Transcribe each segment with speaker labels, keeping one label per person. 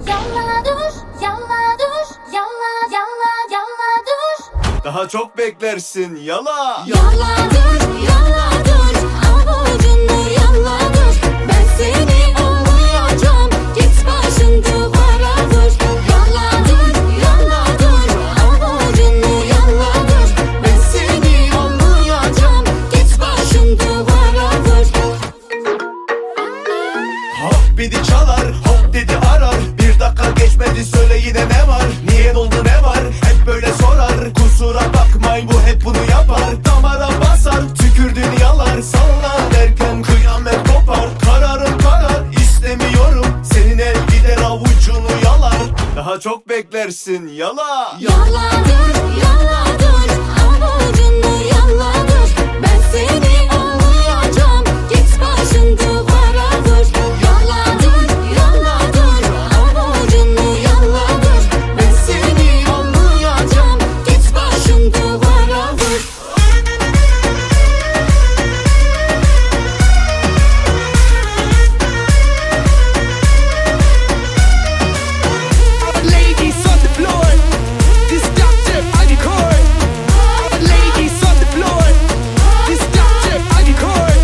Speaker 1: Yalla dur, yalla dur, yalla yalla yalla dur.
Speaker 2: Daha çok beklersin yala.
Speaker 1: Yalla dur, yalla dur, avucunu yalla dur. Ben seni anlayacağım, git başın duvara vur. Yalla dur, yalla dur, avucunu yalla dur. Ben seni anlayacağım, git başın duvara vur.
Speaker 2: Hop bidi çalar, hop dedi arar. Bir dakika geçmedi söyle yine ne var? Niye oldu ne var? Hep böyle sorar. Kusura bakmayın bu hep bunu yapar. Damara basar, tükürdüğünü yalar. Salla derken kıyamet kopar. Kararım karar, istemiyorum. Senin el gider avucunu yalar. Daha çok beklersin yala.
Speaker 1: Yalla dur, yalla dur, avucunu yalla dur. Ben seni anlayacağım, git başın duvara vur. Yalla dur, yalla dur, avucunu yalla dur. Ben seni anlayacağım, git başın duvara vur.
Speaker 3: Ladies on the floor, this doctor I record. Ladies on the floor, this doctor I record.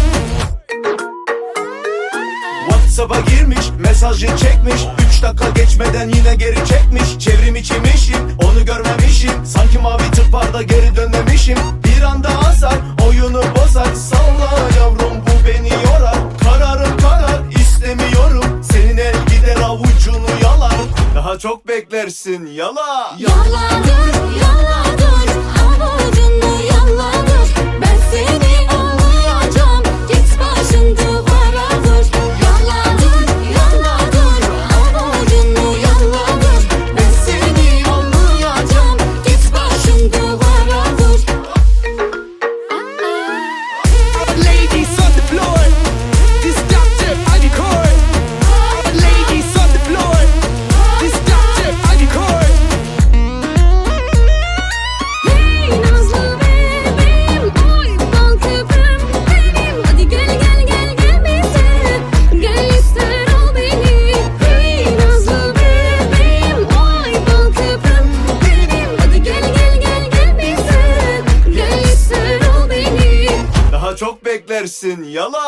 Speaker 2: WhatsApp'a girmiş, mesajı çekmiş. 3 dakika geçmeden yine geri çekmiş. Çevrim içimişim, onu görmemişim. Sanki mavi tıp var da geri dönmemişim. Bir anda asar, oyunu bozar. Salla yavrum bu beni yorar. Kararım karar, istemiyorum. Senin el gider avucunu yalar. Daha çok beklersin yala.
Speaker 1: Yalla dur, yalla dur, avucunu yalla dur. Ben seni anlayacağım, git başın duvara vur. Yalla dur, yalla dur, avucunu yalla dur. Ben seni anlayacağım, git başın duvara vur.
Speaker 3: Ladies on the floor, this doctor I record. Ladies on the floor, this doctor I record.
Speaker 1: Hey nazlı bebeğim, oy bal köpüğüm benim. Hadi gel gel gel gel bize, gel ister ol beni. Hey nazlı bebeğim, oy bal köpüğüm benim. Hadi gel gel gel gel bize, gel ister ol beni.
Speaker 2: Daha çok beklersin yala.